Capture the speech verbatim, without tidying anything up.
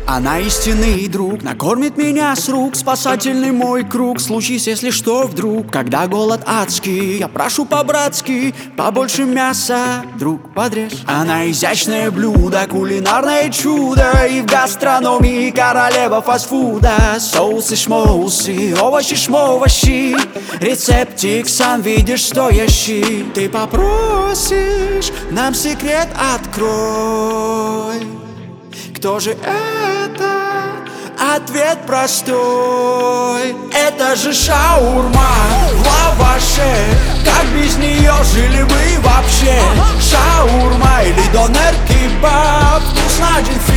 Она истинный друг, накормит меня с рук, спасательный мой круг. Случись, если что, вдруг, когда голод адский, я прошу по-братски, побольше мяса, друг, подрежь. Она изящное блюдо, кулинарное чудо, и в гастрономии королева фастфуда. Соусы, шмоусы, овощи, шмовощи, рецептик сам видишь стоящий. Ты попросишь, нам секрет открой. Кто же это? Ответ простой. Это же шаурма в лаваше. Как без нее жили вы вообще? Шаурма или донер-кебаб, вкусно один фильм.